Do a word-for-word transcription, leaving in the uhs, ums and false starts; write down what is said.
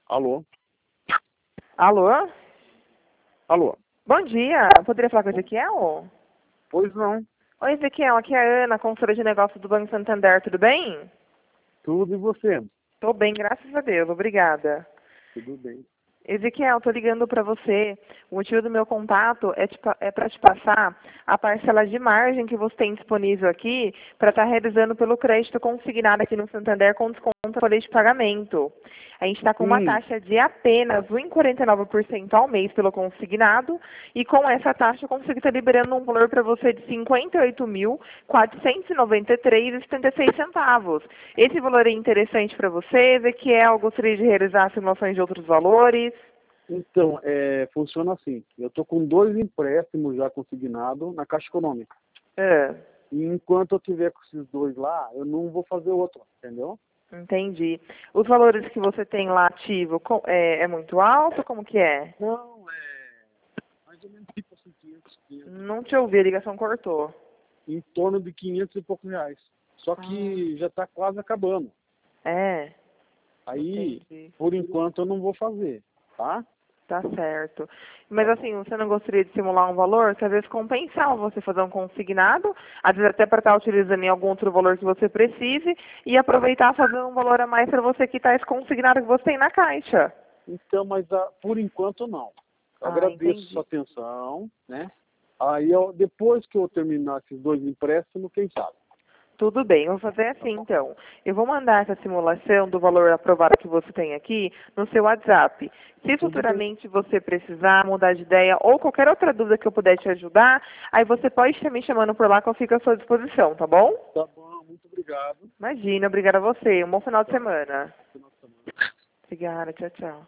Alô? Alô? Alô? Bom dia. Poderia falar com o Ezequiel? Pois não. Oi, Ezequiel. Aqui é a Ana, consultora de negócios do Banco Santander. Tudo bem? Tudo e você? Tô bem, graças a Deus. Obrigada. Tudo bem. Ezequiel, tô ligando para você. O motivo do meu contato é, é para te passar a parcela de margem que você tem disponível aqui para estar realizando pelo crédito consignado aqui no Santander com desconto na folha de pagamento. A gente está com uma Sim. taxa de apenas um vírgula quarenta e nove por cento ao mês pelo consignado e com essa taxa eu consigo estar liberando um valor para você de cinquenta e oito mil, quatrocentos e noventa e três reais e setenta e seis centavos. Esse valor é interessante para você, Ezequiel? Gostaria de realizar simulações de outros valores? Então, é, funciona assim. Eu estou com dois empréstimos já consignados na Caixa Econômica. É, E enquanto eu tiver com esses dois lá, eu não vou fazer outro, entendeu? entendi. Os valores que você tem lá ativo co- é, é muito alto? Como que é? Não, é mais ou menos tipo assim, quinhentos, quinhentos, Não te ouvi, a ligação cortou. em torno de quinhentos e poucos reais. Só que já está quase acabando. É, Aí, entendi. por enquanto, eu não vou fazer, tá? Tá certo. Mas assim, você não gostaria de simular um valor que às vezes compensava você fazer um consignado, às vezes até para estar utilizando em algum outro valor que você precise e aproveitar fazer um valor a mais para você quitar esse consignado que você tem na caixa. Então, mas ah, por enquanto não. Eu Ah, agradeço entendi. sua atenção, né? Aí, eu, depois que eu terminar esses dois empréstimos, quem sabe? Tudo bem, eu vou fazer Tá assim bom? então. Eu vou mandar essa simulação do valor aprovado que você tem aqui no seu WhatsApp. Se Tudo bem. futuramente você precisar mudar de ideia ou qualquer outra dúvida que eu puder te ajudar, aí você pode estar me chamando por lá que eu fico à sua disposição, tá bom? Tá bom, muito obrigado. Imagina, obrigada a você. Um bom final de Tá, semana. final de semana. Obrigada, tchau, tchau.